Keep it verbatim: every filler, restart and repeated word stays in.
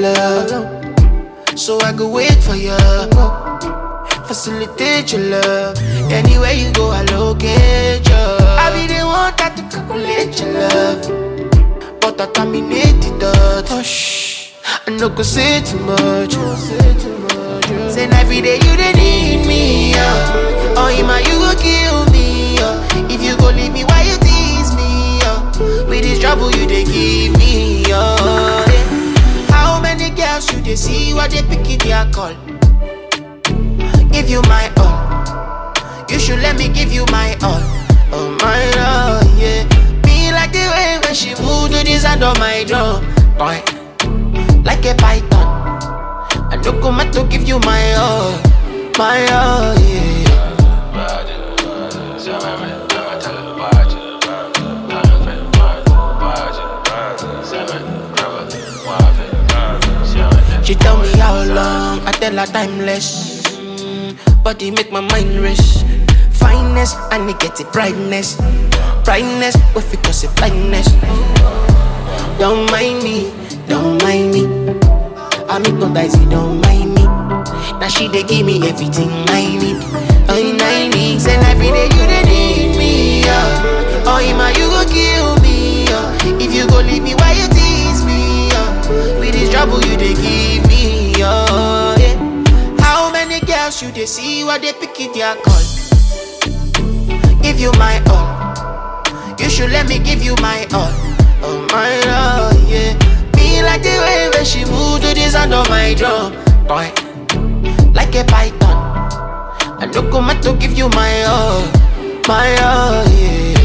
love. So I go wait for you, facilitate your love. Anywhere you go, I locate you. I be the one that to calculate your love, but I terminate the dot. Hush, I no go say too much. Say every day you dey need me, uh. Oh, Ima, you go kill me, uh. If you go leave me, why you tease me, uh. With this trouble you dey give me, uh. Yeah. How many girls you dey see, what they pick it their call? Give you my all, you should let me give you my all. Oh my all, yeah. Me like the way when she move to the sound of my drum, boy. Like a python, I don't come to give you my all, my all, yeah. She tell me how long, I tell her timeless. Mm, body make my mind rest. Fineness, and it get it brightness. Brightness, what it cause it blindness. Don't mind me, don't mind me. I make no dicey, don't mind me. Now she dey give me everything I need. Oh, I need, and every day you dey need me, yeah. Oh, Ima, you go kill me, yeah. If you go leave me, why you tease me, yeah. With this trouble you dey give me, yeah. How many girls you dey see, what they pick it their call? Give you my all, you should let me give you my all. Oh my all, yeah. Me like the way when she move to the sound of my drum, boy. Like a python, I don't come to give you my all, my all, yeah.